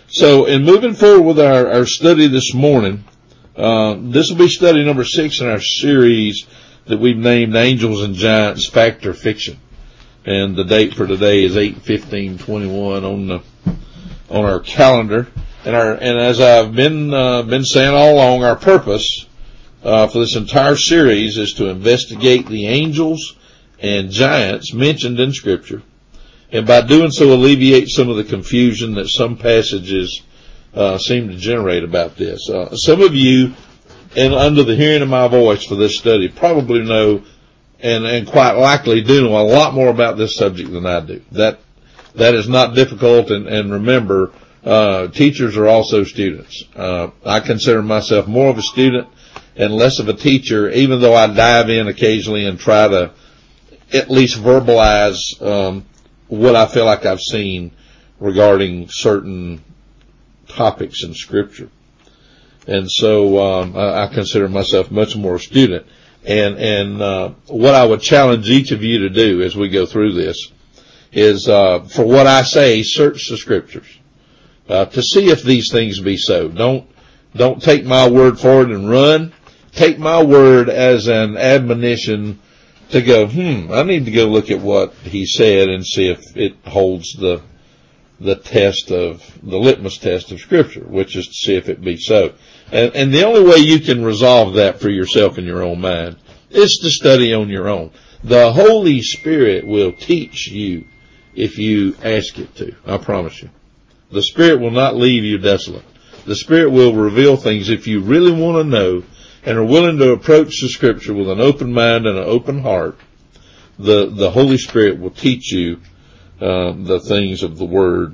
So in moving forward with our study this morning, this will be study number 6 in our series that we've named Angels and Giants, Fact or Fiction. And the date for today is 8/15/21 on our calendar. And as I've been saying all along, our purpose for this entire series is to investigate the angels and giants mentioned in Scripture, and by doing so alleviate some of the confusion that some passages seem to generate about this. Some of you, and under the hearing of my voice for this study, probably know and quite likely do know a lot more about this subject than I do. That is not difficult, and remember, teachers are also students. I consider myself more of a student and less of a teacher, even though I dive in occasionally and try to at least verbalize what I feel like I've seen regarding certain topics in Scripture. And so I consider myself much more a student. And what I would challenge each of you to do as we go through this is, for what I say, search the Scriptures to see if these things be so. Don't take my word for it and run. Take my word as an admonition to go, I need to go look at what he said and see if it holds the test of, the litmus test of Scripture, which is to see if it be so. And the only way you can resolve that for yourself in your own mind is to study on your own. The Holy Spirit will teach you if you ask it to. I promise you. The Spirit will not leave you desolate. The Spirit will reveal things if you really want to know and are willing to approach the Scripture with an open mind and an open heart. The Holy Spirit will teach you the things of the Word.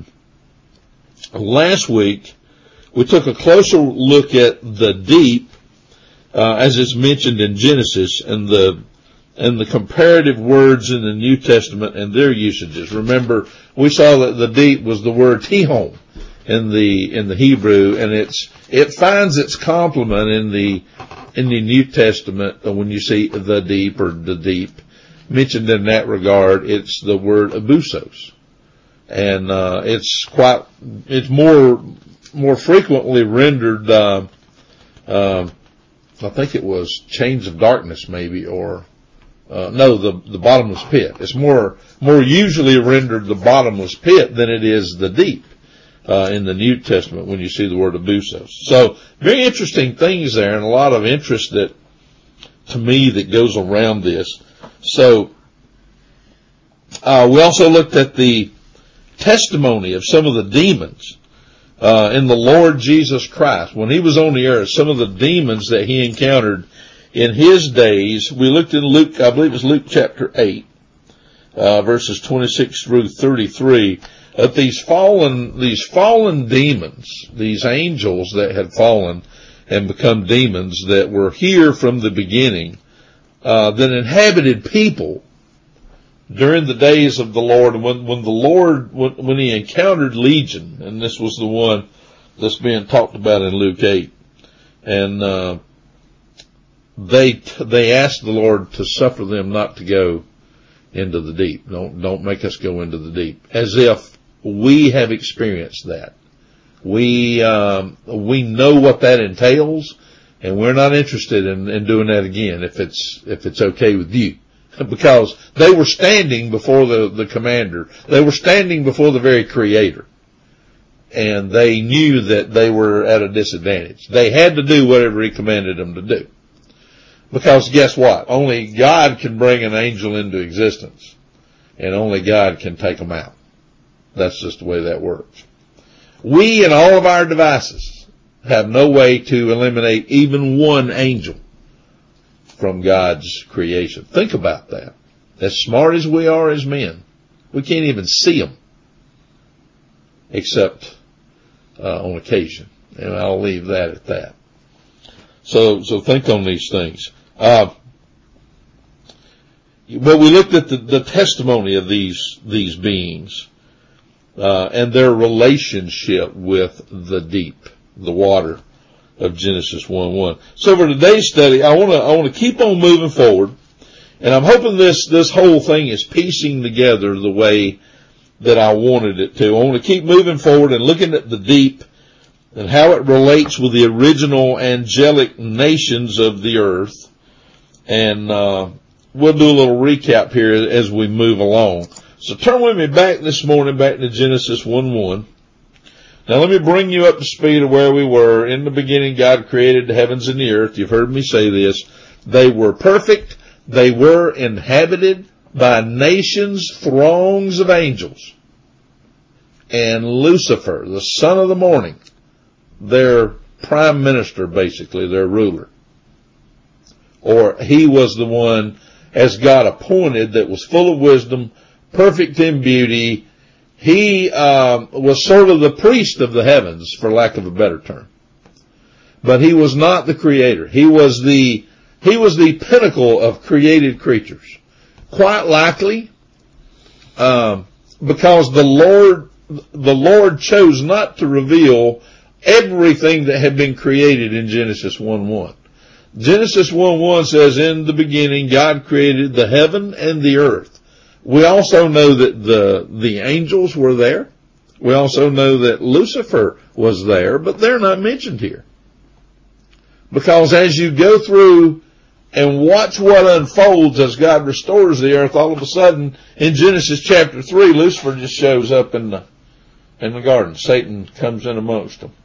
Last week, we took a closer look at the deep, as is mentioned in Genesis, and the comparative words in the New Testament and their usages. Remember, we saw that the deep was the word tihom in the Hebrew, and it finds its complement in the New Testament when you see the deep or the deep mentioned in that regard. It's the word abusos, and it's more frequently rendered, I think it was chains of darkness maybe, or, the bottomless pit. It's more usually rendered the bottomless pit than it is the deep, in the New Testament when you see the word abusos. So, very interesting things there, and a lot of interest to me that goes around this. So, we also looked at the testimony of some of the demons in the Lord Jesus Christ. When he was on the earth, some of the demons that he encountered in his days. We looked in Luke, I believe it's Luke chapter 8, verses 26 through 33, at these fallen demons, these angels that had fallen and become demons that were here from the beginning, that inhabited people during the days of the Lord. And when he encountered Legion, and this was the one that's being talked about in Luke 8, and they asked the Lord to suffer them not to go into the deep. Don't make us go into the deep. As if we have experienced that. We know what that entails, and we're not interested in doing that again if it's okay with you. Because they were standing before the commander. They were standing before the very Creator. And they knew that they were at a disadvantage. They had to do whatever he commanded them to do. Because guess what? Only God can bring an angel into existence. And only God can take them out. That's just the way that works. We and all of our devices have no way to eliminate even one angel from God's creation. Think about that. As smart as we are as men, we can't even see them. Except on occasion. And I'll leave that at that. So think on these things. But we looked at the testimony of these beings, and their relationship with the deep, the water of Genesis 1:1. So for today's study, I want to keep on moving forward, and I'm hoping this whole thing is piecing together the way that I wanted it to. I want to keep moving forward and looking at the deep and how it relates with the original angelic nations of the earth. And we'll do a little recap here as we move along. So turn with me back this morning, back to Genesis 1:1. Now let me bring you up to speed of where we were. In the beginning, God created the heavens and the earth. You've heard me say this. They were perfect. They were inhabited by nations, throngs of angels. And Lucifer, the son of the morning, their prime minister, basically, their ruler. Or he was the one, as God appointed, that was full of wisdom, perfect in beauty. He was sort of the priest of the heavens, for lack of a better term. But he was not the creator. He was the pinnacle of created creatures. Quite likely, because the Lord chose not to reveal everything that had been created in Genesis 1:1. Genesis 1:1 says, in the beginning, God created the heaven and the earth. We also know that the angels were there. We also know that Lucifer was there, but they're not mentioned here. Because as you go through and watch what unfolds as God restores the earth, all of a sudden, in Genesis chapter 3, Lucifer just shows up in the garden. Satan comes in amongst them.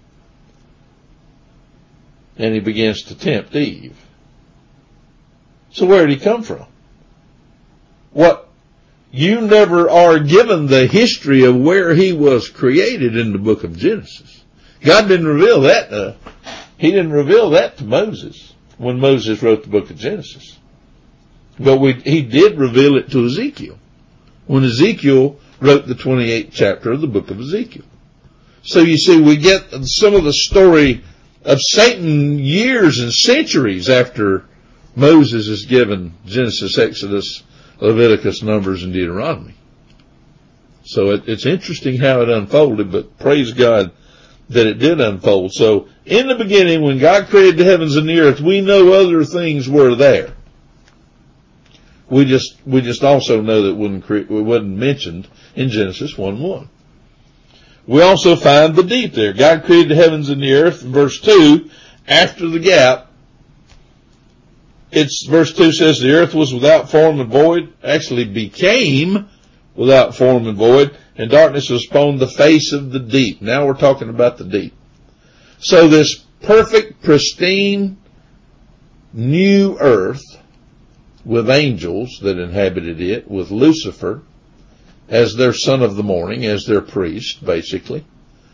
And he begins to tempt Eve. So where did he come from? What? You never are given the history of where he was created in the book of Genesis. God didn't reveal that. He didn't reveal that to Moses when Moses wrote the book of Genesis. But he did reveal it to Ezekiel when Ezekiel wrote the 28th chapter of the book of Ezekiel. So you see, we get some of the story of Satan years and centuries after Moses is given Genesis, Exodus, Leviticus, Numbers, and Deuteronomy. So it's interesting how it unfolded, but praise God that it did unfold. So in the beginning, when God created the heavens and the earth, we know other things were there. We just also know that it wasn't mentioned in Genesis 1:1. We also find the deep there. God created the heavens and the earth. In verse 2, after the gap, verse 2 says the earth was without form and void, actually became without form and void, and darkness was upon the face of the deep. Now we're talking about the deep. So this perfect, pristine, new earth with angels that inhabited it, with Lucifer as their son of the morning, as their priest, basically.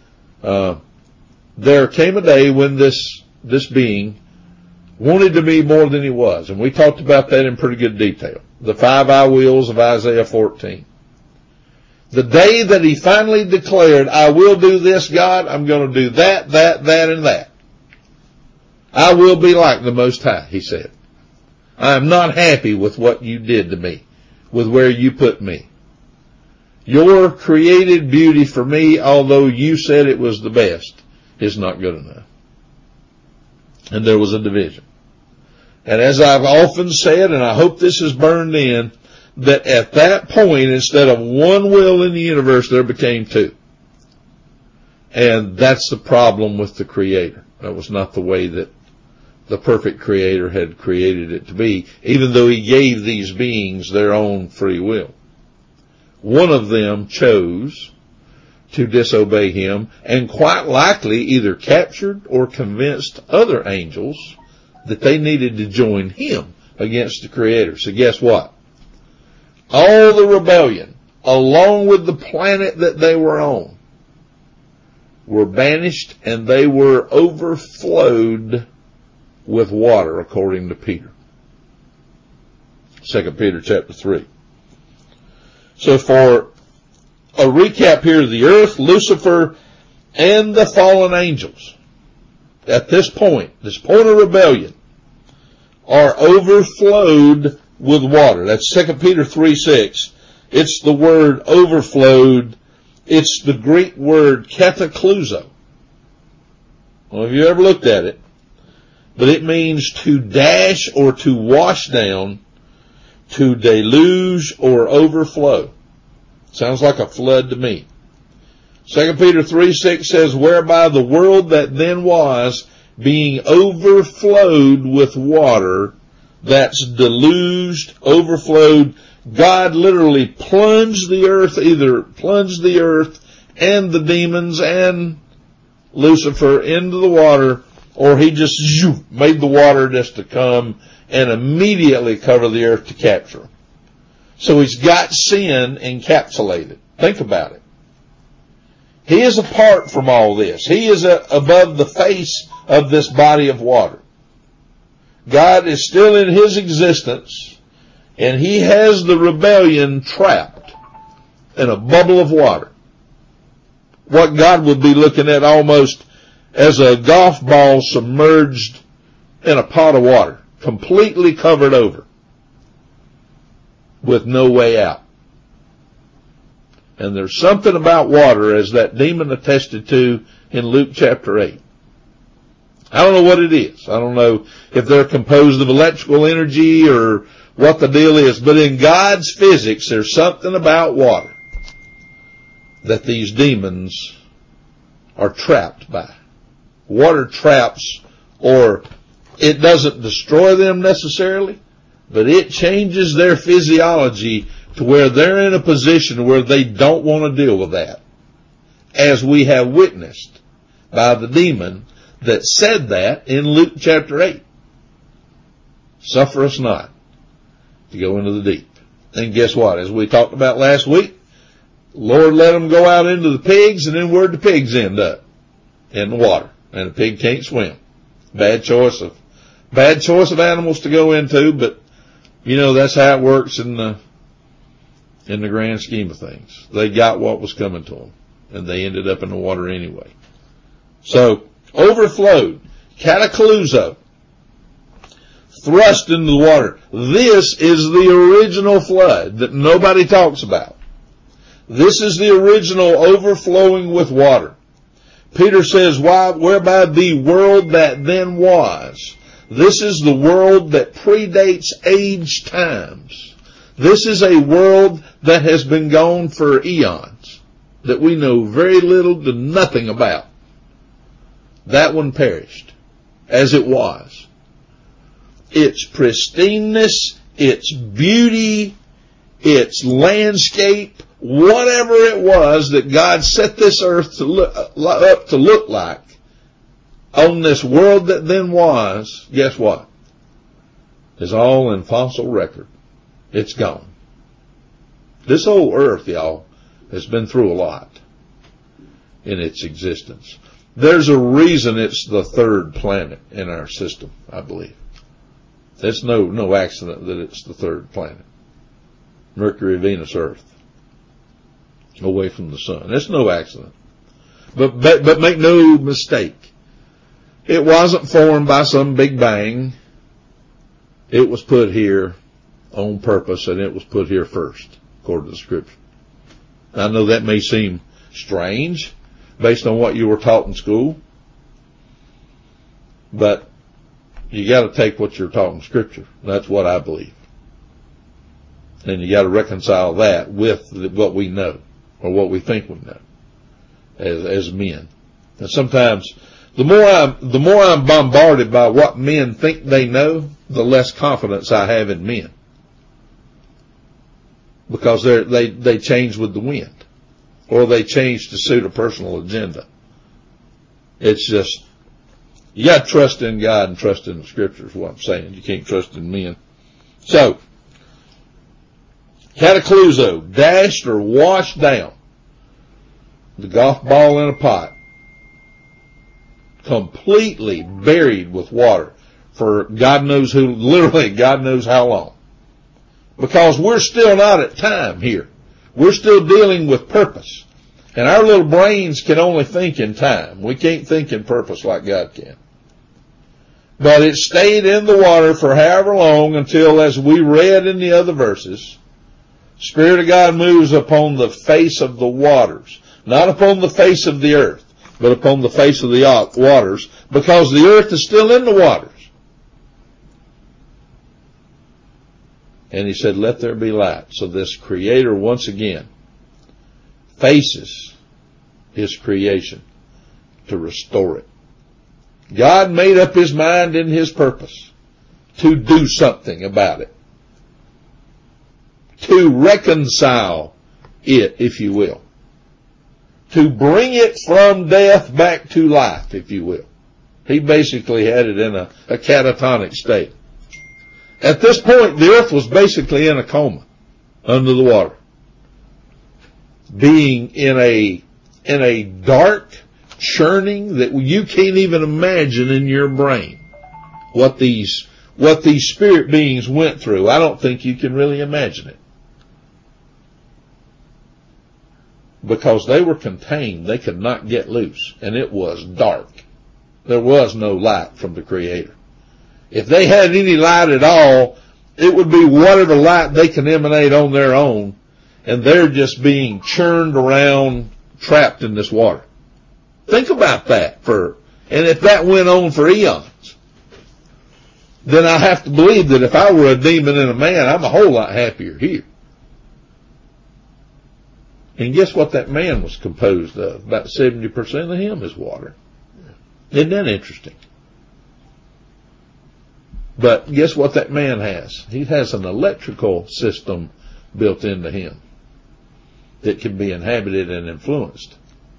There came a day when this being wanted to be more than he was. And we talked about that in pretty good detail. The 5 I wills of Isaiah 14. The day that he finally declared, I will do this, God, I'm going to do that, and that. I will be like the Most High, he said. I am not happy with what you did to me, with where you put me. Your created beauty for me, although you said it was the best, is not good enough. And there was a division. And as I've often said, and I hope this is burned in, that at that point, instead of one will in the universe, there became 2. And that's the problem with the Creator. That was not the way that the perfect Creator had created it to be, even though he gave these beings their own free will. One of them chose to disobey him, and quite likely either captured or convinced other angels that they needed to join him against the Creator. So guess what? All the rebellion, along with the planet that they were on, were banished, and they were overflowed with water, according to Peter. 2 Peter chapter 3. So for a recap here, the earth, Lucifer, and the fallen angels, at this point of rebellion, are overflowed with water. That's 2 Peter 3:6. It's the word overflowed. It's the Greek word katakluzo. Well, have you ever looked at it? But it means to dash or to wash down, to deluge or overflow. Sounds like a flood to me. 2 Peter 3:6 says, whereby the world that then was, being overflowed with water, that's deluged, overflowed. God literally plunged the earth and the demons and Lucifer into the water, or he just made the water just to come and immediately cover the earth to capture them. So he's got sin encapsulated. Think about it. He is apart from all this. He is above the face of this body of water. God is still in his existence, and he has the rebellion trapped in a bubble of water. What God would be looking at almost as a golf ball submerged in a pot of water, completely covered over, with no way out. And there's something about water, as that demon attested to in Luke chapter 8. I don't know what it is. I don't know if they're composed of electrical energy or what the deal is, but in God's physics, there's something about water that these demons are trapped by. Water traps, or it doesn't destroy them necessarily, but it changes their physiology to where they're in a position where they don't want to deal with that, as we have witnessed by the demon that said that in Luke chapter 8. Suffer us not to go into the deep. And guess what? As we talked about last week, Lord let them go out into the pigs, and then where'd the pigs end up? In the water. And the pig can't swim. Bad choice of animals to go into, but that's how it works in the grand scheme of things. They got what was coming to them, and they ended up in the water anyway. So, overflowed, catacluzo, thrust into the water. This is the original flood that nobody talks about. This is the original overflowing with water. Peter says, whereby the world that then was. This is the world that predates age times. This is a world that has been gone for eons, that we know very little to nothing about. That one perished, as it was. Its pristineness, its beauty, its landscape, whatever it was that God set this earth to look like on this world that then was, guess what? Is all in fossil record. It's gone. This whole earth, y'all, has been through a lot in its existence. There's a reason it's the third planet in our system, I believe. It's no accident that it's the third planet. Mercury, Venus, Earth. Away from the sun. It's no accident. But make no mistake. It wasn't formed by some big bang. It was put here on purpose, and it was put here first, according to the scripture. I know that may seem strange based on what you were taught in school, but you got to take what you're taught in scripture. That's what I believe. And you got to reconcile that with what we know, or what we think we know as men. And sometimes the more I'm bombarded by what men think they know, the less confidence I have in men. Because they change with the wind, or they change to suit a personal agenda. It's just, you got to trust in God and trust in the scriptures, is what I'm saying. You can't trust in men. So, catacluzo, dashed or washed down. The golf ball in a pot. Completely buried with water for God knows who, literally God knows how long. Because we're still not at time here. We're still dealing with purpose. And our little brains can only think in time. We can't think in purpose like God can. But it stayed in the water for however long until, as we read in the other verses, Spirit of God moves upon the face of the waters. Not upon the face of the earth, but upon the face of the waters, because the earth is still in the waters. And he said, let there be light. So this Creator once again faces his creation to restore it. God made up his mind in his purpose to do something about it, to reconcile it, if you will, to bring it from death back to life, if you will. He basically had it in a catatonic state. At this point, the earth was basically in a coma under the water, being in a dark churning that you can't even imagine in your brain what these spirit beings went through. I don't think you can really imagine it, because they were contained. They could not get loose, and it was dark. There was no light from the Creator. If they had any light at all, it would be whatever light they can emanate on their own, and they're just being churned around, trapped in this water. Think about that and if that went on for eons, then I have to believe that if I were a demon and a man, I'm a whole lot happier here. And guess what that man was composed of? About 70% of him is water. Isn't that interesting? But guess what that man has? He has an electrical system built into him that can be inhabited and influenced.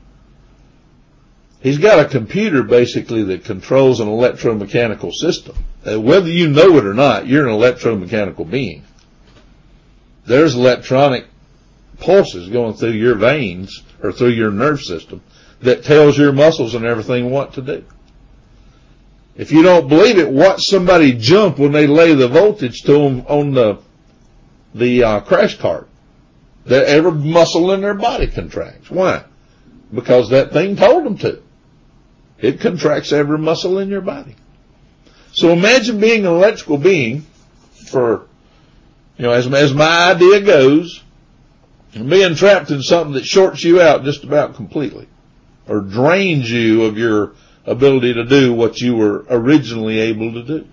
He's got a computer basically that controls an electromechanical system. Whether you know it or not, you're an electromechanical being. There's electronic pulses going through your veins or through your nerve system that tells your muscles and everything what to do. If you don't believe it, watch somebody jump when they lay the voltage to them on the crash cart. Every muscle in their body contracts. Why? Because that thing told them to. It contracts every muscle in your body. So imagine being an electrical being as my idea goes, and being trapped in something that shorts you out just about completely, or drains you of your ability to do what you were originally able to do.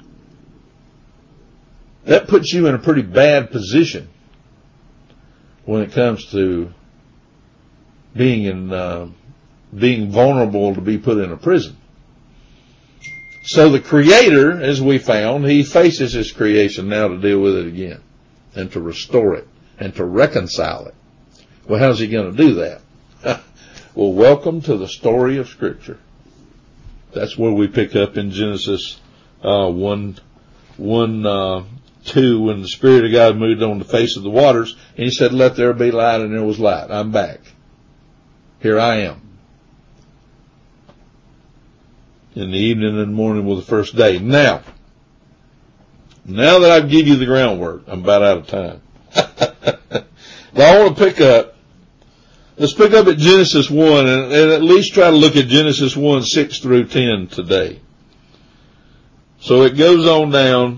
That puts you in a pretty bad position when it comes to being vulnerable to be put in a prison. So the Creator, as we found, he faces his creation now to deal with it again and to restore it and to reconcile it. Well, how's he going to do that? Well, welcome to the story of Scripture. That's where we pick up in Genesis 1:2, when the Spirit of God moved on the face of the waters, and he said, "Let there be light," and there was light. I'm back. Here I am. In the evening and the morning was the first day. Now that I've given you the groundwork, I'm about out of time. But I want to let's pick up at Genesis 1 and at least try to look at Genesis 1, 6 through 10 today. So it goes on down.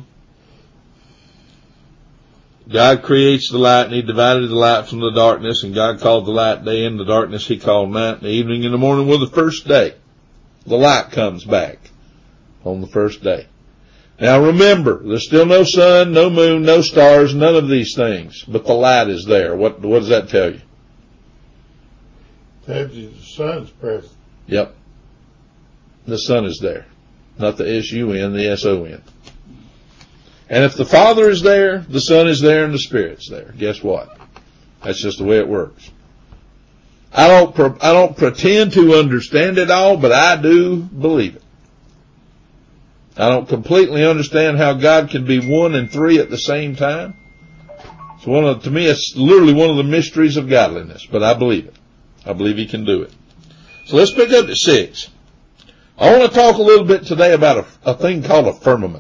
God creates the light, and he divided the light from the darkness, and God called the light day, and the darkness he called night, and the evening and the morning were the first day. The light comes back on the first day. Now remember, there's still no sun, no moon, no stars, none of these things, but the light is there. What does that tell you? Tells you the sun's present. Yep. The sun is there. Not the S-U-N, the S-O-N. And if the Father is there, the Son is there, and the Spirit's there. Guess what? That's just the way it works. I don't pretend to understand it all, but I do believe it. I don't completely understand how God can be one and three at the same time. To me, it's literally one of the mysteries of godliness, but I believe it. I believe he can do it. So let's pick up at 6. I want to talk a little bit today about a thing called a firmament.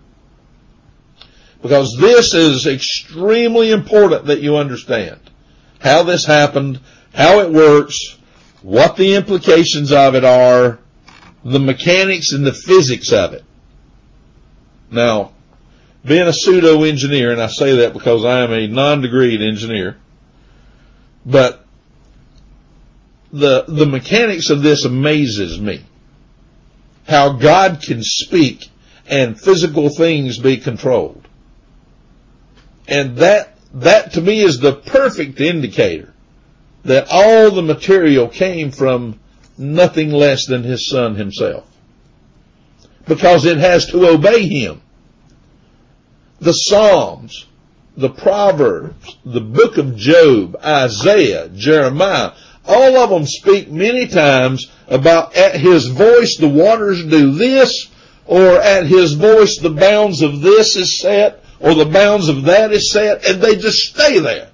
Because this is extremely important that you understand how this happened, how it works, what the implications of it are, the mechanics and the physics of it. Now, being a pseudo-engineer, and I say that because I am a non-degreed engineer, but the mechanics of this amazes me. How God can speak and physical things be controlled. And that to me is the perfect indicator that all the material came from nothing less than his Son himself. Because it has to obey him. The Psalms, the Proverbs, the book of Job, Isaiah, Jeremiah, all of them speak many times about at his voice the waters do this, or at his voice the bounds of this is set, or the bounds of that is set, and they just stay there.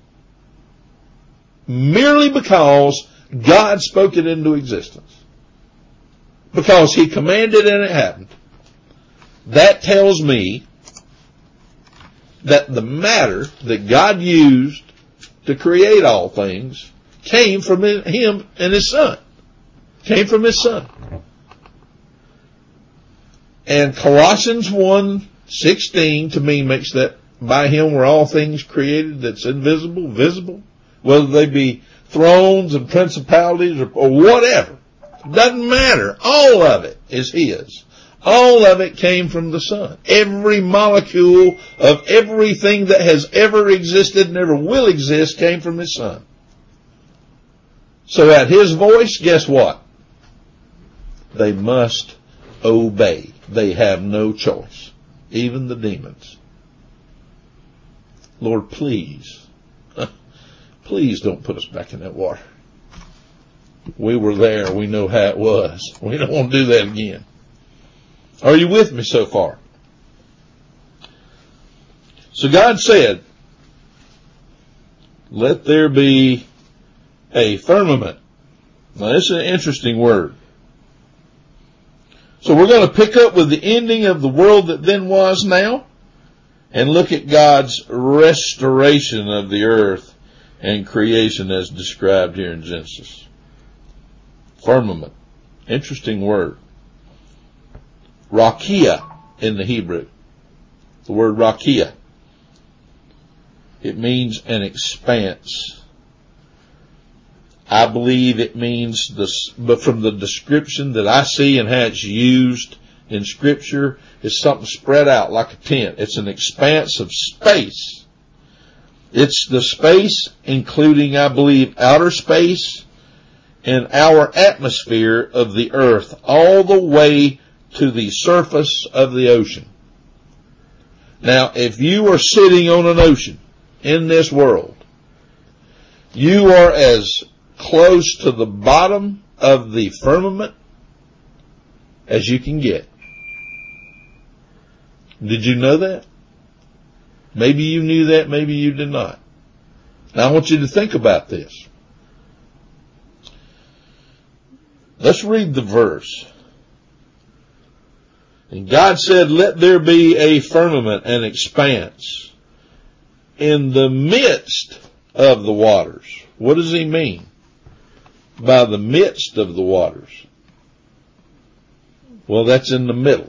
Merely because God spoke it into existence. Because he commanded and it happened. That tells me that the matter that God used to create all things came from him and his Son. Came from his Son. And Colossians 1:16 to me makes that by him were all things created that's invisible, visible, whether they be thrones and principalities or whatever. Doesn't matter. All of it is his. All of it came from the Son. Every molecule of everything that has ever existed and ever will exist came from his Son. So at his voice, guess what? They must obey. They have no choice. Even the demons. Lord, please, please don't put us back in that water. We were there. We know how it was. We don't want to do that again. Are you with me so far? So God said, let there be a firmament. Now this is an interesting word. So we're going to pick up with the ending of the world that then was now and look at God's restoration of the earth and creation as described here in Genesis. Firmament. Interesting word. Rakia in the Hebrew. The word rakia. It means an expanse. I believe it means this, but from the description that I see and how it's used in Scripture, it's something spread out like a tent. It's an expanse of space. It's the space including, I believe, outer space and our atmosphere of the earth all the way to the surface of the ocean. Now, if you are sitting on an ocean in this world, you are as close to the bottom of the firmament as you can get. Did you know that? Maybe you knew that, maybe you did not. Now I want you to think about this. Let's read the verse. And God said, let there be a firmament, an expanse, in the midst of the waters. What does he mean by the midst of the waters? Well, that's in the middle.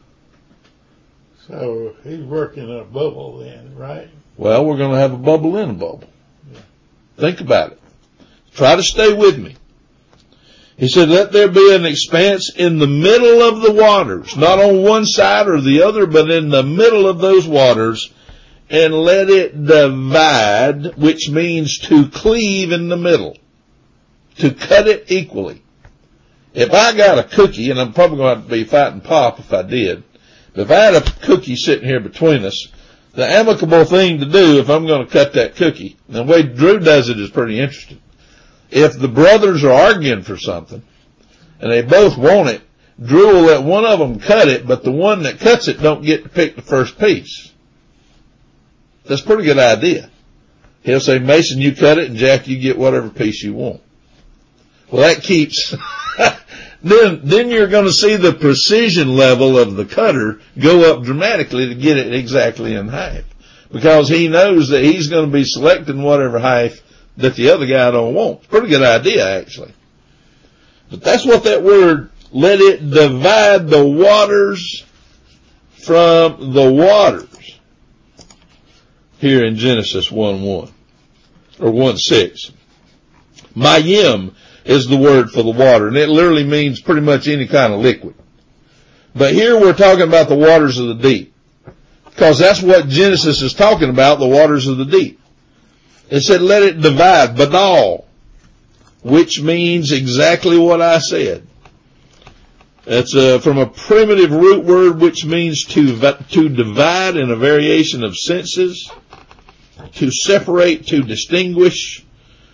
So he's working a bubble then, right? Well, we're going to have a bubble in a bubble. Yeah. Think about it. Try to stay with me. He said, let there be an expanse in the middle of the waters, not on one side or the other, but in the middle of those waters, and let it divide, which means to cleave in the middle, to cut it equally. If I got a cookie, and I'm probably going to have to be fighting Pop if I did, but if I had a cookie sitting here between us, the amicable thing to do if I'm going to cut that cookie, and the way Drew does it is pretty interesting. If the brothers are arguing for something, and they both want it, Drew will let one of them cut it, but the one that cuts it don't get to pick the first piece. That's a pretty good idea. He'll say, Mason, you cut it, and Jack, you get whatever piece you want. Well, that keeps, then you're going to see the precision level of the cutter go up dramatically to get it exactly in half. Because he knows that he's going to be selecting whatever half that the other guy don't want. It's a pretty good idea, actually. But that's what that word, let it divide the waters from the waters, here in Genesis 1:1, or 1:6. Mayim is the word for the water, and it literally means pretty much any kind of liquid. But here we're talking about the waters of the deep, because that's what Genesis is talking about, the waters of the deep. It said, let it divide, badal. which means exactly what I said. It's from a primitive root word which means to divide in a variation of senses, to separate, to distinguish,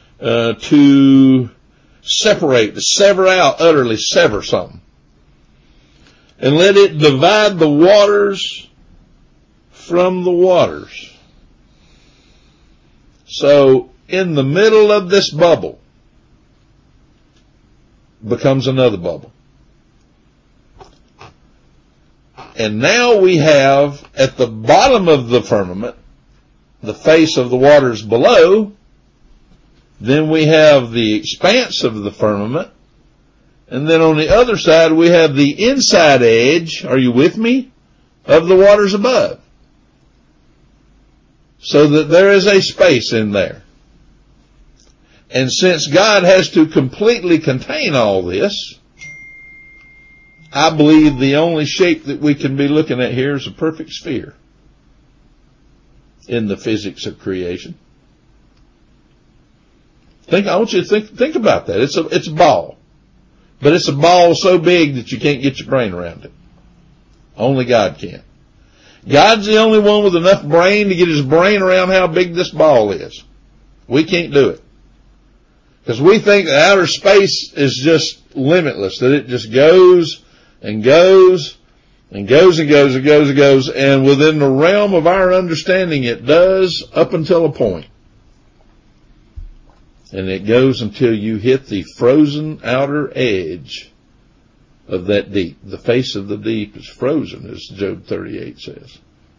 to separate, to sever out, utterly sever something. And let it divide the waters from the waters. So, in the middle of this bubble becomes another bubble. And now we have, at the bottom of the firmament, the face of the waters below. Then we have the expanse of the firmament. And then on the other side, we have the inside edge, are you with me, of the waters above. So that there is a space in there. And since God has to completely contain all this, I believe the only shape that we can be looking at here is a perfect sphere in the physics of creation. I want you to think about that. It's a ball. But it's a ball so big that you can't get your brain around it. Only God can. God's the only one with enough brain to get his brain around how big this ball is. We can't do it. Because we think that outer space is just limitless, that it just goes and goes and goes and goes and goes and goes, and within the realm of our understanding it does up until a point. And it goes until you hit the frozen outer edge of that deep. The face of the deep is frozen, as Job 38 says.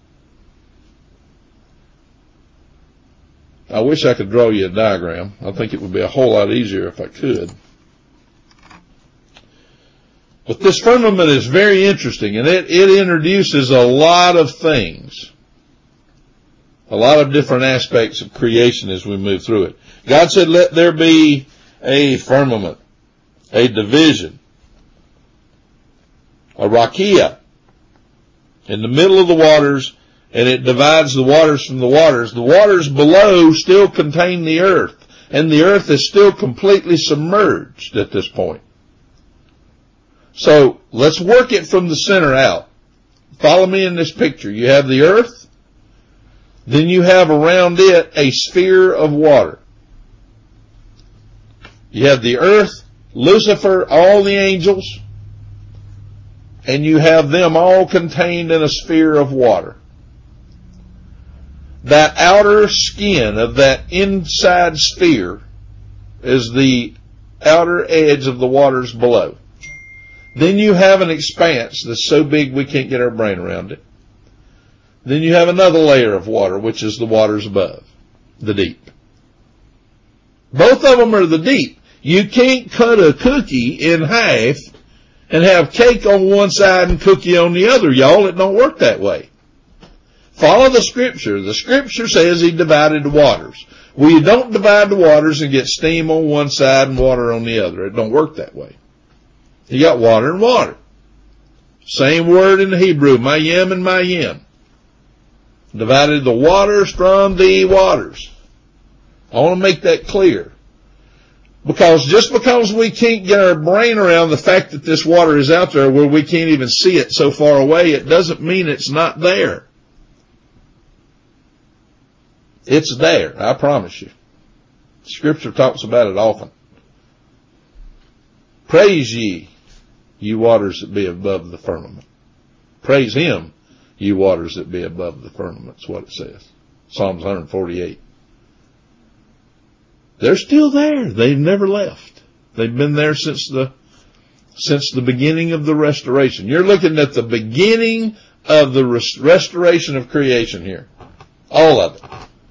I wish I could draw you a diagram. I think it would be a whole lot easier if I could. But this firmament is very interesting, and it introduces a lot of things. A lot of different aspects of creation as we move through it. God said, let there be a firmament, a division, a rakia in the middle of the waters, and it divides the waters from the waters. The waters below still contain the earth, and the earth is still completely submerged at this point. So let's work it from the center out. Follow me in this picture. You have the earth, then you have around it a sphere of water. You have the earth, Lucifer, all the angels, and you have them all contained in a sphere of water. That outer skin of that inside sphere is the outer edge of the waters below. Then you have an expanse that's so big we can't get our brain around it. Then you have another layer of water, which is the waters above, the deep. Both of them are the deep. You can't cut a cookie in half and have cake on one side and cookie on the other, y'all. It don't work that way. Follow the scripture. The scripture says he divided the waters. Well, you don't divide the waters and get steam on one side and water on the other. It don't work that way. You got water and water. Same word in the Hebrew, mayim and mayim. Divided the waters from the waters. I want to make that clear. Because just because we can't get our brain around the fact that this water is out there where we can't even see it so far away, it doesn't mean it's not there. It's there, I promise you. Scripture talks about it often. Praise ye, you waters that be above the firmament. Praise him, you waters that be above the firmament, is what it says. Psalms 148. They're still there. They've never left. They've been there since the beginning of the restoration. You're looking at the beginning of the restoration of creation here. All of it.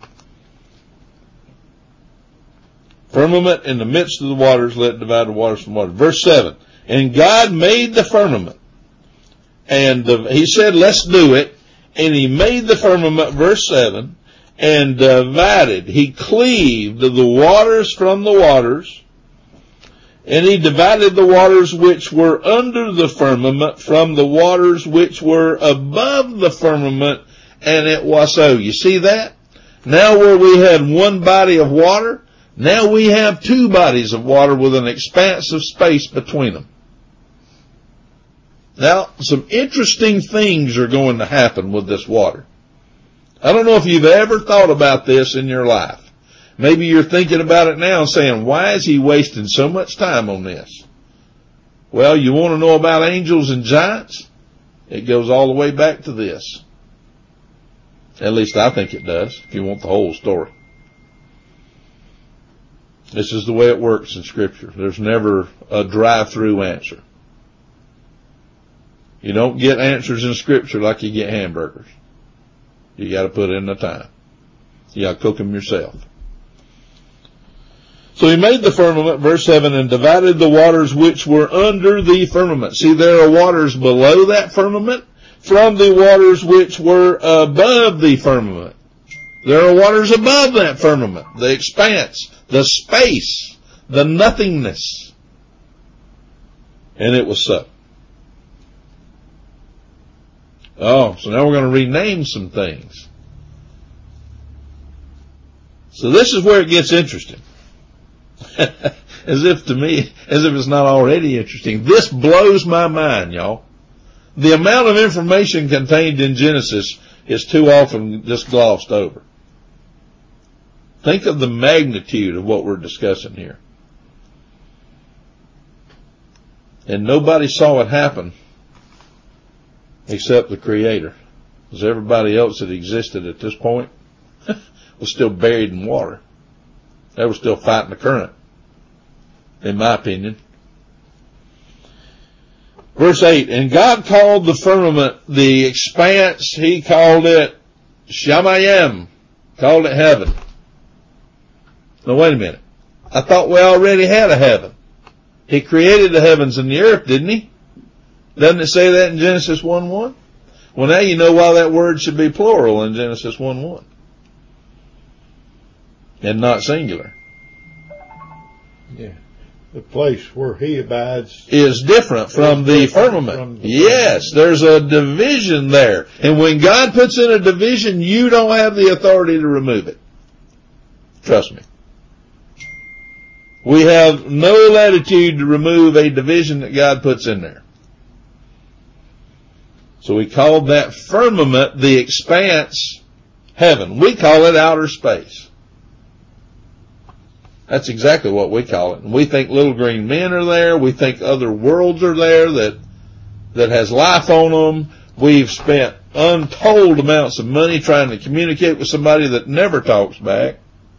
Firmament in the midst of the waters, let it divide the waters from water. Verse 7. And God made the firmament. And he said, let's do it. And he made the firmament, verse 7, and divided. He cleaved the waters from the waters. And he divided the waters which were under the firmament from the waters which were above the firmament. And it was so. You see that? Now where we had one body of water, Now we have two bodies of water with an expanse of space between them. Now, some interesting things are going to happen with this water. I don't know if you've ever thought about this in your life. Maybe you're thinking about it now and saying, why is he wasting so much time on this? Well, you want to know about angels and giants? It goes all the way back to this. At least I think it does, if you want the whole story. This is the way it works in Scripture. There's never a drive-through answer. You don't get answers in Scripture like you get hamburgers. You got to put in the time. You got to cook them yourself. So he made the firmament, verse 7, and divided the waters which were under the firmament. See, there are waters below that firmament from the waters which were above the firmament. There are waters above that firmament, the expanse, the space, the nothingness. And it was so. Oh, so now we're going to rename some things. So this is where it gets interesting. As if it's not already interesting. This blows my mind, y'all. The amount of information contained in Genesis is too often just glossed over. Think of the magnitude of what we're discussing here. And nobody saw it happen except the Creator. Because everybody else that existed at this point was still buried in water. They were still fighting the current, in my opinion. Verse 8, and God called the firmament, the expanse, he called it Shamayim, called it heaven. Now wait a minute. I thought we already had a heaven. He created the heavens and the earth, didn't he? Doesn't it say that in Genesis 1:1? Well, now you know why that word should be plural in Genesis 1:1. And not singular. Yeah. The place where he abides is different from the firmament. Yes, there's a division there. And when God puts in a division, you don't have the authority to remove it. Trust me. We have no latitude to remove a division that God puts in there. So we called that firmament, the expanse, heaven. We call it outer space. That's exactly what we call it. And we think little green men are there. We think other worlds are there that has life on them. We've spent untold amounts of money trying to communicate with somebody that never talks back.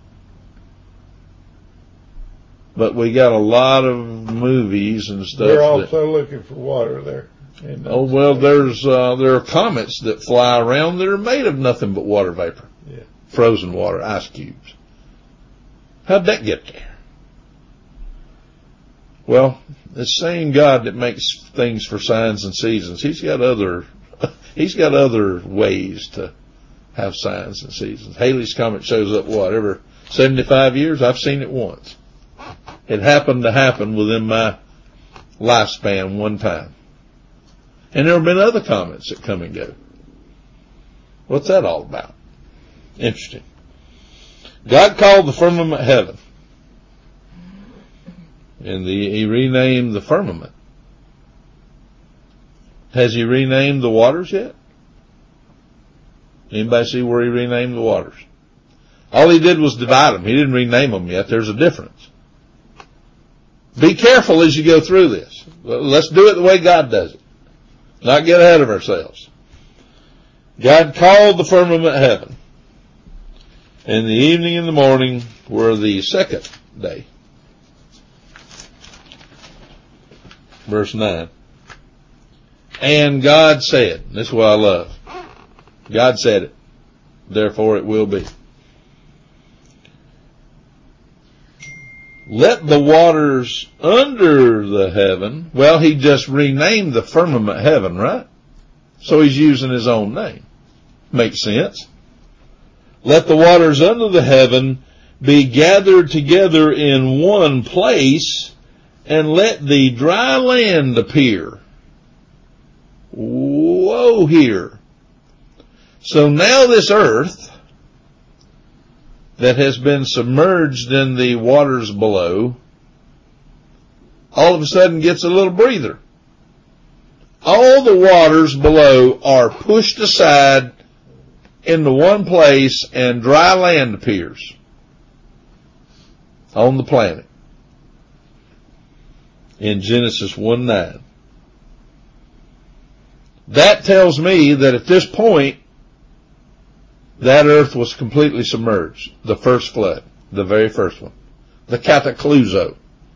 But we got a lot of movies and stuff. We're also looking for water there. Oh, well, there are comets that fly around that are made of nothing but water vapor. Yeah. Frozen water, ice cubes. How'd that get there? Well, the same God that makes things for signs and seasons, he's got other ways to have signs and seasons. Halley's Comet shows up, every 75 years? I've seen it once. It happened to happen within my lifespan one time. And there have been other comets that come and go. What's that all about? Interesting. God called the firmament heaven. And he renamed the firmament. Has he renamed the waters yet? Anybody see where he renamed the waters? All he did was divide them. He didn't rename them yet. There's a difference. Be careful as you go through this. Let's do it the way God does it. Not get ahead of ourselves. God called the firmament heaven. And the evening and the morning were the second day. Verse 9. And God said, this is what I love. God said it. Therefore it will be. Let the waters under the heaven. Well, he just renamed the firmament heaven, right? So he's using his own name. Makes sense. Let the waters under the heaven be gathered together in one place, and let the dry land appear. Whoa here. So now this earth that has been submerged in the waters below all of a sudden gets a little breather. All the waters below are pushed aside into one place and dry land appears on the planet in Genesis 1:9. That tells me that at this point, that earth was completely submerged. The first flood, the very first one, the cataclysm,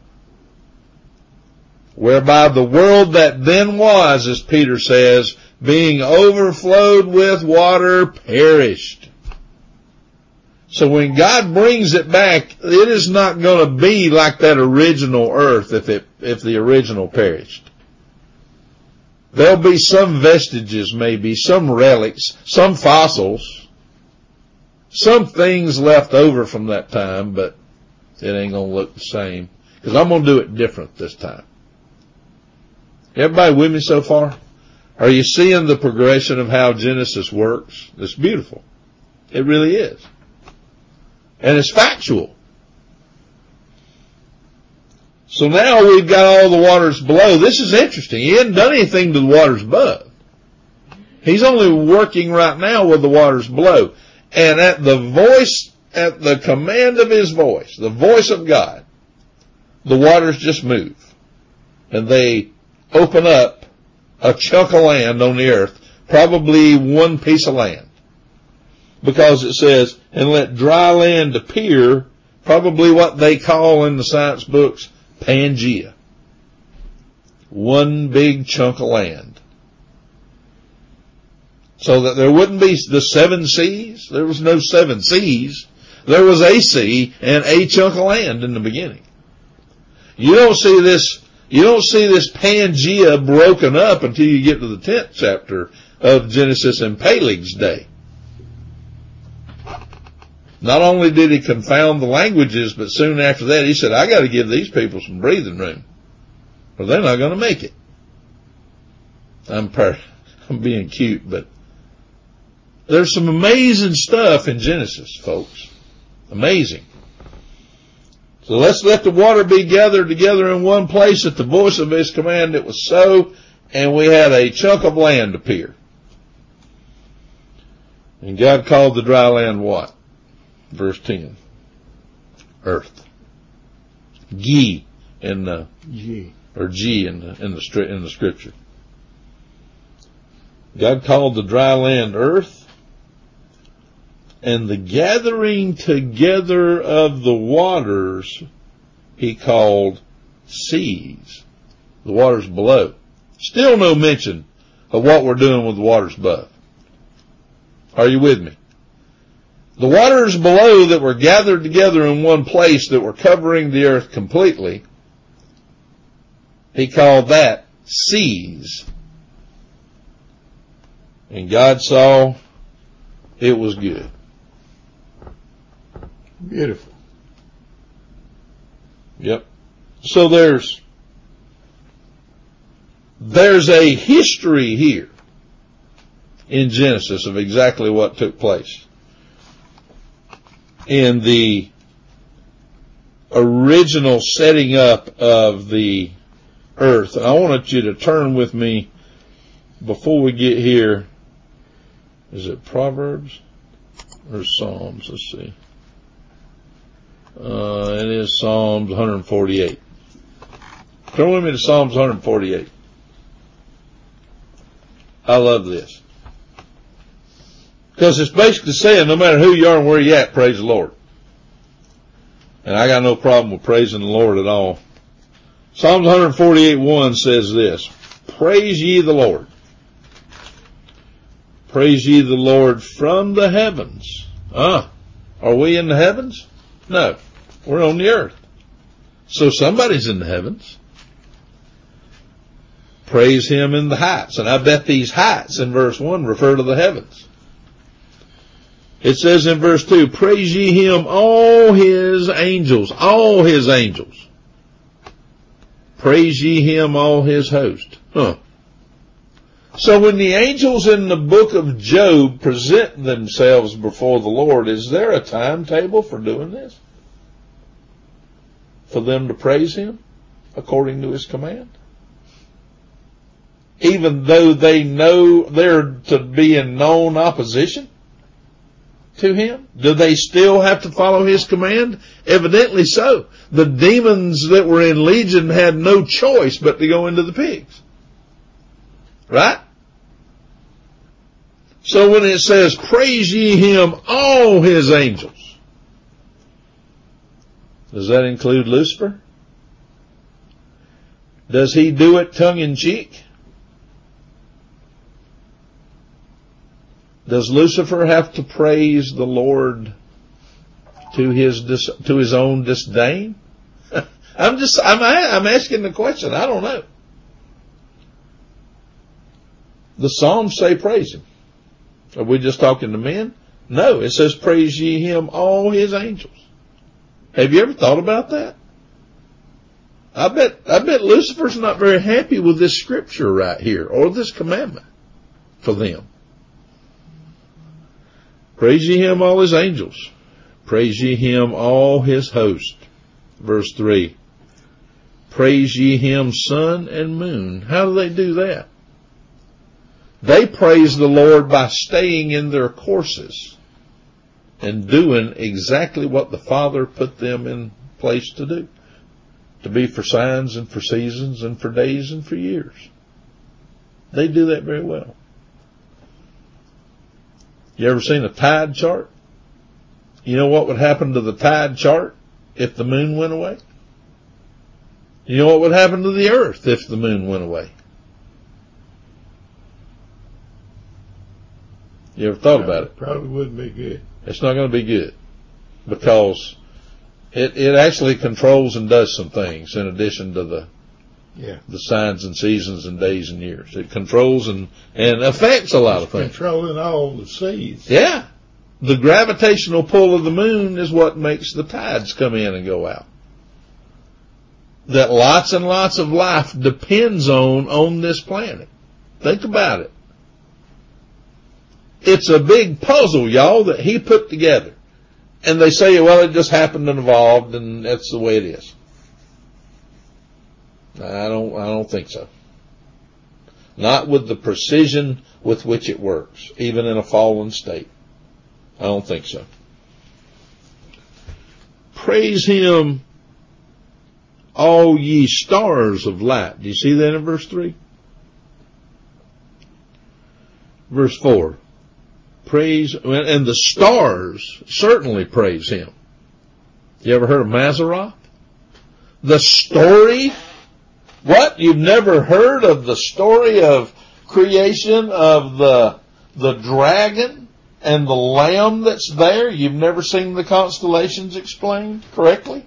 whereby the world that then was, as Peter says, being overflowed with water, perished. So when God brings it back, it is not going to be like that original earth if the original perished. There'll be some vestiges, maybe, some relics, some fossils, some things left over from that time, but it ain't going to look the same. Because I'm going to do it different this time. Everybody with me so far? Are you seeing the progression of how Genesis works? It's beautiful. It really is. And it's factual. So now we've got all the waters below. This is interesting. He hadn't done anything to the waters above. He's only working right now with the waters below. And at the command of his voice, the voice of God, the waters just move. And they open up a chunk of land on the earth, probably one piece of land. Because it says, and let dry land appear, probably what they call in the science books, Pangea. One big chunk of land. So that there wouldn't be the 7 seas. There was no 7 seas. There was a sea and a chunk of land in the beginning. You don't see this Pangea broken up until you get to the 10th chapter of Genesis in Peleg's day. Not only did he confound the languages, but soon after that he said, I got to give these people some breathing room, or they're not going to make it. I'm being cute, but there's some amazing stuff in Genesis, folks. Amazing. So let's let the water be gathered together in one place at the voice of his command. It was so, and we had a chunk of land appear. And God called the dry land what? Verse 10. Earth. G in the G in the scripture. God called the dry land earth, and the gathering together of the waters he called seas. The waters below. Still no mention of what we're doing with the waters above. Are you with me? The waters below that were gathered together in one place that were covering the earth completely, he called that seas. And God saw it was good. Beautiful. Yep. So there's a history here in Genesis of exactly what took place in the original setting up of the earth. And I want you to turn with me before we get here. Is it Proverbs or Psalms? Let's see. It is Psalms 148. Turn with me to Psalms 148. I love this. Because it's basically saying no matter who you are and where you're at, praise the Lord. And I got no problem with praising the Lord at all. Psalms 148:1 says this. Praise ye the Lord. Praise ye the Lord from the heavens. Are we in the heavens? No. We're on the earth. So somebody's in the heavens. Praise him in the heights. And I bet these heights in verse 1 refer to the heavens. It says in verse 2, praise ye him, all his angels, all his angels. Praise ye him, all his host. So when the angels in the book of Job present themselves before the Lord, is there a timetable for doing this? For them to praise Him according to His command? Even though they know they're to be in known opposition to Him? Do they still have to follow His command? Evidently so. The demons that were in Legion had no choice but to go into the pigs. Right? So when it says, praise ye Him, all His angels, does that include Lucifer? Does he do it tongue in cheek? Does Lucifer have to praise the Lord to his own disdain? I'm asking the question. I don't know. The Psalms say praise Him. Are we just talking to men? No, it says praise ye Him, all His angels. Have you ever thought about that? I bet Lucifer's not very happy with this scripture right here, or this commandment for them. Praise ye Him, all His angels. Praise ye Him, all His host. Verse 3. Praise ye Him, sun and moon. How do they do that? They praise the Lord by staying in their courses and doing exactly what the Father put them in place to do. To be for signs and for seasons and for days and for years. They do that very well. You ever seen a tide chart? You know what would happen to the tide chart if the moon went away? You know what would happen to the earth if the moon went away? You ever thought about it? Probably wouldn't be good. It's not going to be good because it actually controls and does some things in addition to the signs and seasons and days and years. It controls and affects a lot of things. Controlling all the seas. Yeah. The gravitational pull of the moon is what makes the tides come in and go out. That lots and lots of life depends on this planet. Think about it. It's a big puzzle, y'all, that He put together. And they say, well, it just happened and evolved and that's the way it is. I don't think so. Not with the precision with which it works, even in a fallen state. I don't think so. Praise Him, all ye stars of light. Do you see that in verse 3? Verse 4. Praise, and the stars certainly praise Him. You ever heard of Mazzaroth? The story? What? You've never heard of the story of creation of the dragon and the lamb that's there? You've never seen the constellations explained correctly?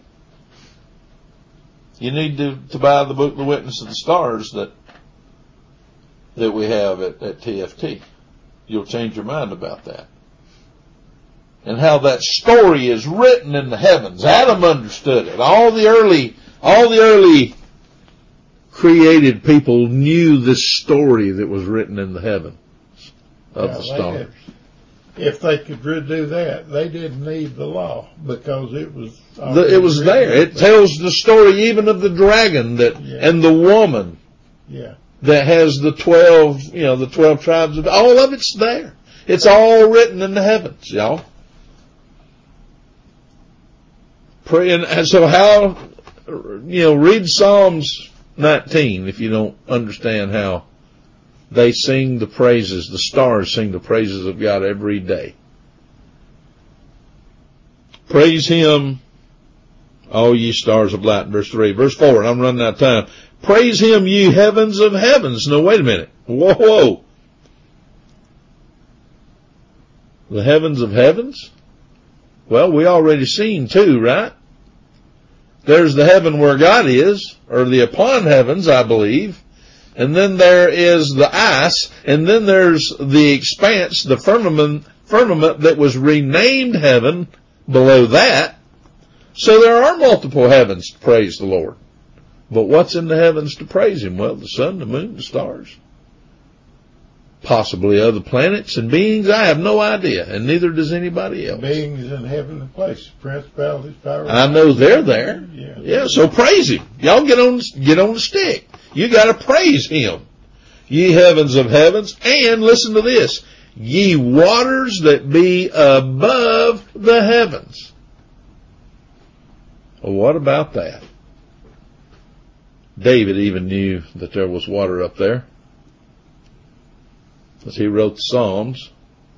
You need to buy the book, The Witness of the Stars, that we have at TFT. You'll change your mind about that. And how that story is written in the heavens. Adam understood it. All the early created people knew this story that was written in the heavens of the stars. If they could do that, they didn't need the law because it was there. It tells the story even of the dragon and the woman. Yeah. That has the 12 tribes of, all of it's there. It's all written in the heavens, y'all. Pray, and so how, read Psalms 19 if you don't understand how they sing the praises, the stars sing the praises of God every day. Praise Him, all ye stars of light, verse 3. Verse 4, and I'm running out of time. Praise Him, ye heavens of heavens. No, wait a minute. Whoa. The heavens of heavens? Well, we already seen two, right? There's the heaven where God is, or the upon heavens, I believe. And then there is the ice, and then there's the expanse, the firmament that was renamed heaven below that. So there are multiple heavens to praise the Lord. But what's in the heavens to praise Him? Well, the sun, the moon, the stars. Possibly other planets and beings. I have no idea, and neither does anybody else. Beings in heavenly places, principalities, powers. I know they're there. Yeah, so praise Him. Y'all get on the stick. You got to praise Him. Ye heavens of heavens, and listen to this, ye waters that be above the heavens. Well, what about that? David even knew that there was water up there, as he wrote the Psalms.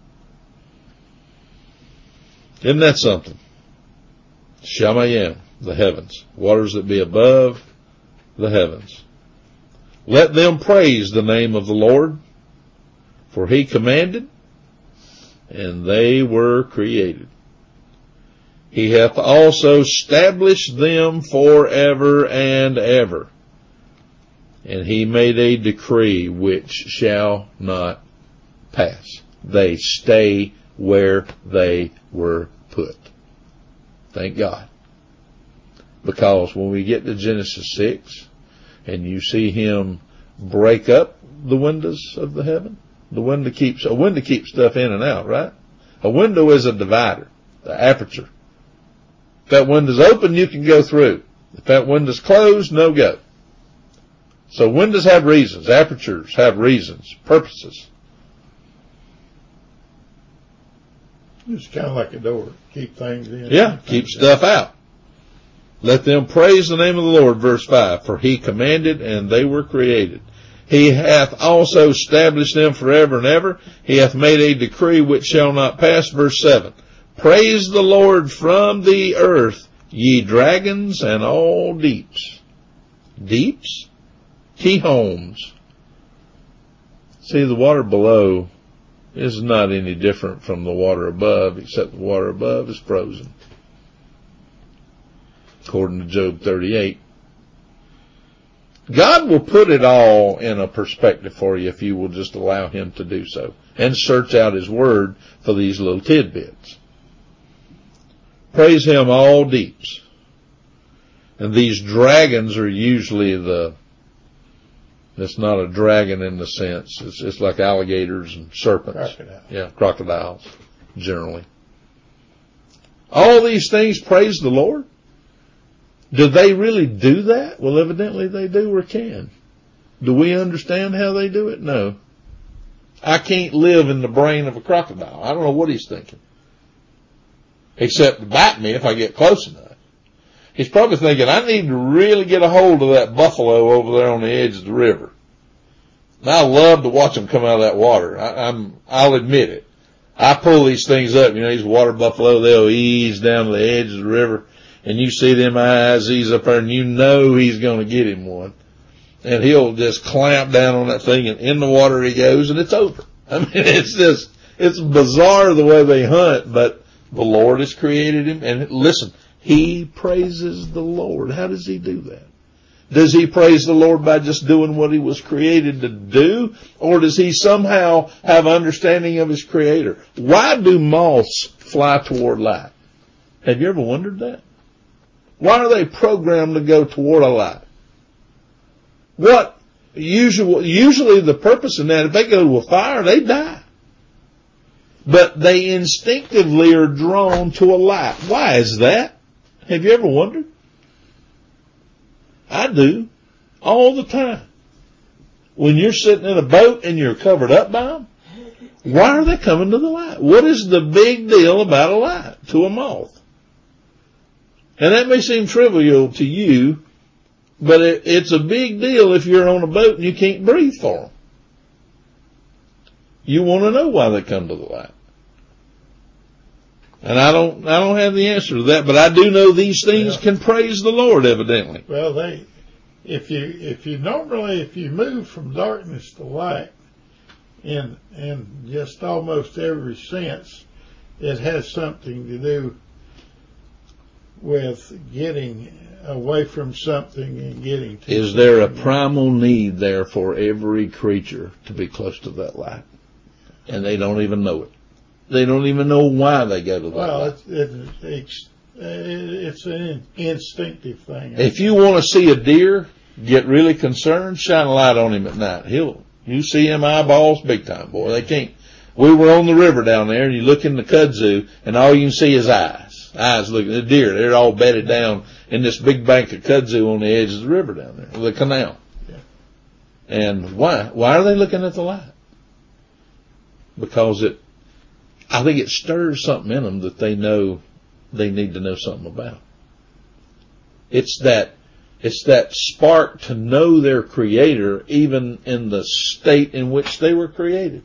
Isn't that something? Shamayim, the heavens, waters that be above the heavens. Let them praise the name of the Lord, for He commanded, and they were created. He hath also established them forever and ever. And He made a decree which shall not pass. They stay where they were put. Thank God. Because when we get to Genesis 6, and you see Him break up the windows of the heaven, a window keeps stuff in and out, right? A window is a divider, the aperture. If that window's open, you can go through. If that window's closed, no go. So windows have reasons, apertures have reasons, purposes. It's kind of like a door. Keep things in. Yeah, keep stuff out. Let them praise the name of the Lord, verse 5, for He commanded and they were created. He hath also established them forever and ever. He hath made a decree which shall not pass, verse 7. Praise the Lord from the earth, ye dragons and all deeps. Deeps? Keyhomes. See, the water below is not any different from the water above, except the water above is frozen. According to Job 38. God will put it all in a perspective for you if you will just allow Him to do so. And search out His Word for these little tidbits. Praise Him, all deeps. And these dragons are usually it's not a dragon in the sense. It's like alligators and serpents. Crocodiles. Yeah, crocodiles, generally. All these things praise the Lord. Do they really do that? Well, evidently they do or can. Do we understand how they do it? No. I can't live in the brain of a crocodile. I don't know what he's thinking. Except to bite me if I get close enough. He's probably thinking, I need to really get a hold of that buffalo over there on the edge of the river. And I love to watch them come out of that water. I'll admit it. I pull these things up, these water buffalo, they'll ease down to the edge of the river. And you see them eyes ease up there and you know he's going to get him one. And he'll just clamp down on that thing and in the water he goes and it's over. I mean, it's bizarre the way they hunt, but the Lord has created him. And listen, he praises the Lord. How does he do that? Does he praise the Lord by just doing what he was created to do? Or does he somehow have understanding of his creator? Why do moths fly toward light? Have you ever wondered that? Why are they programmed to go toward a light? Usually the purpose in that, if they go to a fire, they die. But they instinctively are drawn to a light. Why is that? Have you ever wondered? I do. All the time. When you're sitting in a boat and you're covered up by them, why are they coming to the light? What is the big deal about a light to a moth? And that may seem trivial to you, but it's a big deal if you're on a boat and you can't breathe for them. You want to know why they come to the light. And I don't have the answer to that, but I do know these things can praise the Lord, evidently. Well, if you move from darkness to light, in just almost every sense, it has something to do with getting away from something and getting to Is there a primal need there for every creature to be close to that light? And they don't even know it. They don't even know why they go to that light. It's an instinctive thing. If you want to see a deer get really concerned, shine a light on him at night. He'll You see them eyeballs big time, boy. They can't. We were on the river down there, and you look in the kudzu, and all you can see is eyes. Eyes looking at the deer. They're all bedded down in this big bank of kudzu on the edge of the river down there, the canal. Yeah. And why? Why are they looking at the light? Because I think it stirs something in them that they know they need to know something about. It's that spark to know their Creator even in the state in which they were created.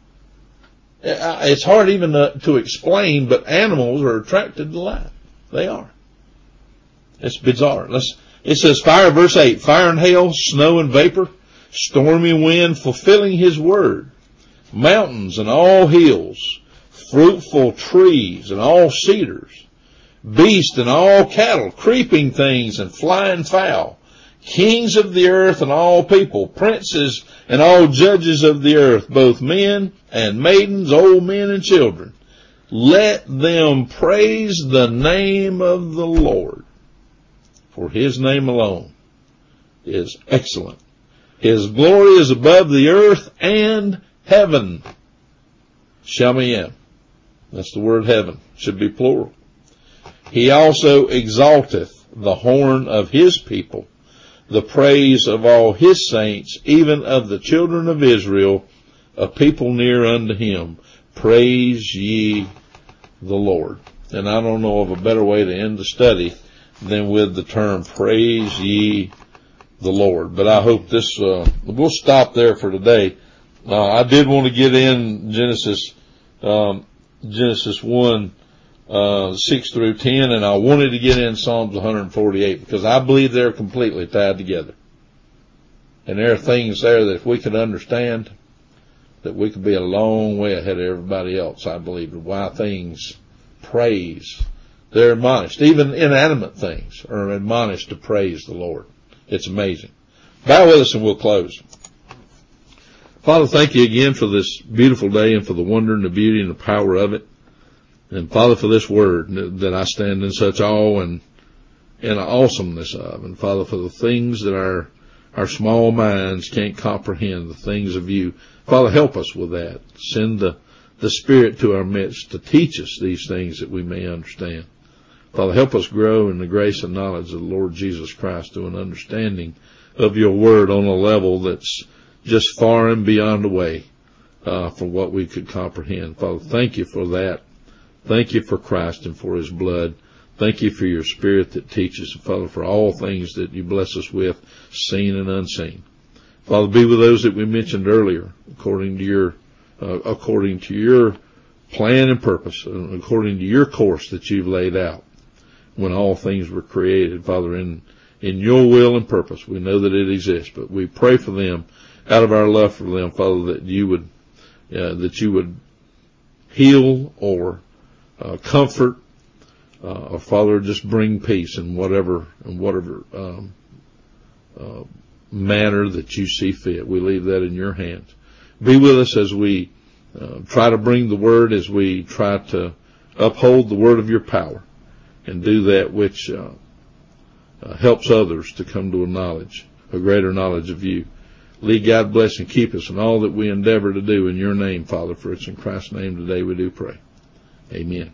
It's hard even to explain, but animals are attracted to light. They are. It's bizarre. It says fire, verse 8, fire and hail, snow and vapor, stormy wind, fulfilling his word, mountains and all hills, fruitful trees and all cedars, beasts and all cattle, creeping things and flying fowl, kings of the earth and all people, princes and all judges of the earth, both men and maidens, old men and children. Let them praise the name of the Lord, for his name alone is excellent. His glory is above the earth and heaven. Shamayim. That's the word heaven. Should be plural. He also exalteth the horn of his people, the praise of all his saints, even of the children of Israel, a people near unto him. Praise ye the Lord. And I don't know of a better way to end the study than with the term praise ye the Lord. But I hope we'll stop there for today. I did want to get in Genesis 1, 6 through 10, and I wanted to get in Psalms 148 because I believe they're completely tied together. And there are things there that if we could understand, that we could be a long way ahead of everybody else, I believe, of why things praise. They're admonished. Even inanimate things are admonished to praise the Lord. It's amazing. Bow with us and we'll close. Father, thank you again for this beautiful day and for the wonder and the beauty and the power of it. And Father, for this word that I stand in such awe and awesomeness of. And Father, for the things that our small minds can't comprehend, the things of you. Father, help us with that. Send the Spirit to our midst to teach us these things that we may understand. Father, help us grow in the grace and knowledge of the Lord Jesus Christ to an understanding of your word on a level that's just far and beyond away from what we could comprehend. Father, thank you for that. Thank you for Christ and for his blood. Thank you for your Spirit that teaches, Father, for all things that you bless us with, seen and unseen. Father, be with those that we mentioned earlier, according to your plan and purpose, and according to your course that you've laid out when all things were created. Father, in your will and purpose, we know that it exists, but we pray for them out of our love for them, Father, that you would heal or comfort, or Father, just bring peace in whatever manner that you see fit. We leave that in your hands. Be with us as we try to bring the word, as we try to uphold the word of your power and do that which helps others to come to a greater knowledge of you. Lead, God, bless, and keep us in all that we endeavor to do in your name, Father, for it's in Christ's name today we do pray. Amen.